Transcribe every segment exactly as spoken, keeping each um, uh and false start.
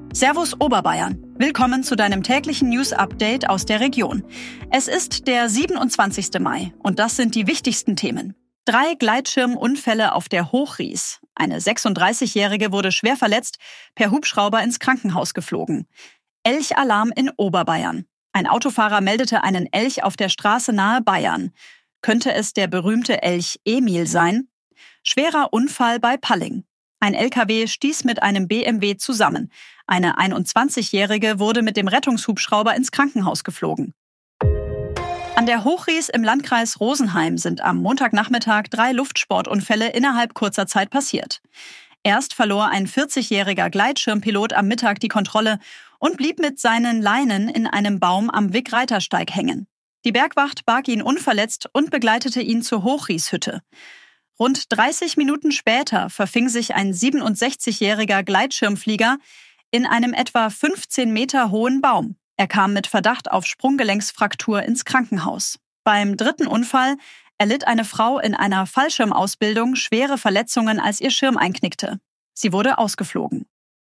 Servus Oberbayern. Willkommen zu deinem täglichen News-Update aus der Region. Es ist der siebenundzwanzigste Mai und das sind die wichtigsten Themen. Drei Gleitschirmunfälle auf der Hochries. Eine sechsunddreißigjährige wurde schwer verletzt, per Hubschrauber ins Krankenhaus geflogen. Elchalarm in Oberbayern. Ein Autofahrer meldete einen Elch auf der Straße nahe Bayern. Könnte es der berühmte Elch Emil sein? Schwerer Unfall bei Palling. Ein L K W stieß mit einem B M W zusammen. Eine einundzwanzigjährige wurde mit dem Rettungshubschrauber ins Krankenhaus geflogen. An der Hochries im Landkreis Rosenheim sind am Montagnachmittag drei Luftsportunfälle innerhalb kurzer Zeit passiert. Erst verlor ein vierzigjähriger Gleitschirmpilot am Mittag die Kontrolle und blieb mit seinen Leinen in einem Baum am Wick-Reitersteig hängen. Die Bergwacht barg ihn unverletzt und begleitete ihn zur Hochrieshütte. Rund dreißig Minuten später verfing sich ein siebenundsechzigjähriger Gleitschirmflieger in einem etwa fünfzehn Meter hohen Baum. Er kam mit Verdacht auf Sprunggelenksfraktur ins Krankenhaus. Beim dritten Unfall erlitt eine Frau in einer Fallschirmausbildung schwere Verletzungen, als ihr Schirm einknickte. Sie wurde ausgeflogen.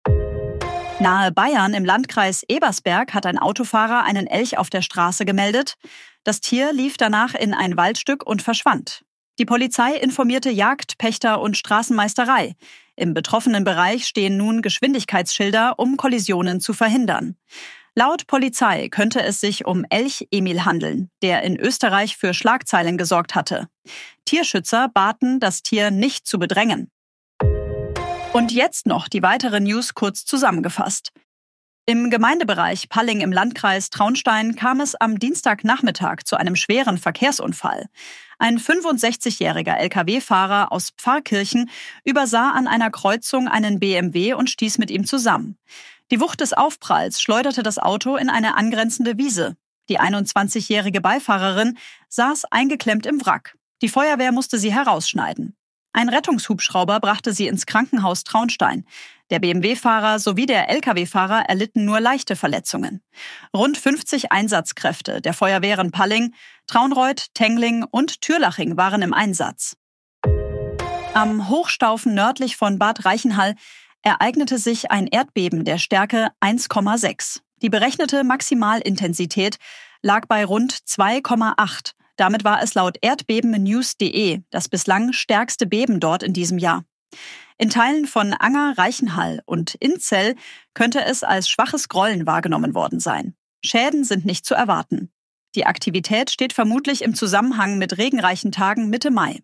Nahe Bayern im Landkreis Ebersberg hat ein Autofahrer einen Elch auf der Straße gemeldet. Das Tier lief danach in ein Waldstück und verschwand. Die Polizei informierte Jagd, Pächter und Straßenmeisterei. Im betroffenen Bereich stehen nun Geschwindigkeitsschilder, um Kollisionen zu verhindern. Laut Polizei könnte es sich um Elch Emil handeln, der in Österreich für Schlagzeilen gesorgt hatte. Tierschützer baten, das Tier nicht zu bedrängen. Und jetzt noch die weiteren News kurz zusammengefasst. Im Gemeindebereich Palling im Landkreis Traunstein kam es am Dienstagnachmittag zu einem schweren Verkehrsunfall. Ein fünfundsechzigjähriger L K W-Fahrer aus Pfarrkirchen übersah an einer Kreuzung einen B M W und stieß mit ihm zusammen. Die Wucht des Aufpralls schleuderte das Auto in eine angrenzende Wiese. Die einundzwanzigjährige Beifahrerin saß eingeklemmt im Wrack. Die Feuerwehr musste sie herausschneiden. Ein Rettungshubschrauber brachte sie ins Krankenhaus Traunstein. Der B M W-Fahrer sowie der L K W-Fahrer erlitten nur leichte Verletzungen. Rund fünfzig Einsatzkräfte der Feuerwehren Palling, Traunreut, Tengling und Türlaching waren im Einsatz. Am Hochstaufen nördlich von Bad Reichenhall ereignete sich ein Erdbeben der Stärke eins Komma sechs. Die berechnete Maximalintensität lag bei rund zwei Komma acht. Damit war es laut erdbebennews punkt de das bislang stärkste Beben dort in diesem Jahr. In Teilen von Anger, Reichenhall und Inzell könnte es als schwaches Grollen wahrgenommen worden sein. Schäden sind nicht zu erwarten. Die Aktivität steht vermutlich im Zusammenhang mit regenreichen Tagen Mitte Mai.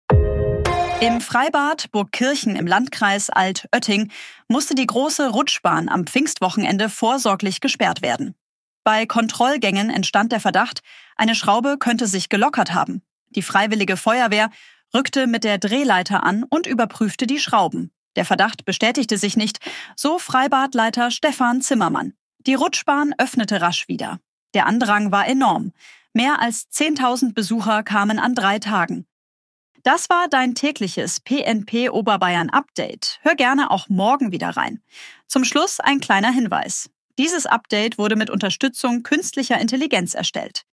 Im Freibad Burgkirchen im Landkreis Altötting musste die große Rutschbahn am Pfingstwochenende vorsorglich gesperrt werden. Bei Kontrollgängen entstand der Verdacht, eine Schraube könnte sich gelockert haben. Die Freiwillige Feuerwehr rückte mit der Drehleiter an und überprüfte die Schrauben. Der Verdacht bestätigte sich nicht, so Freibadleiter Stefan Zimmermann. Die Rutschbahn öffnete rasch wieder. Der Andrang war enorm. Mehr als zehntausend Besucher kamen an drei Tagen. Das war dein tägliches P N P Oberbayern Update. Hör gerne auch morgen wieder rein. Zum Schluss ein kleiner Hinweis. Dieses Update wurde mit Unterstützung künstlicher Intelligenz erstellt.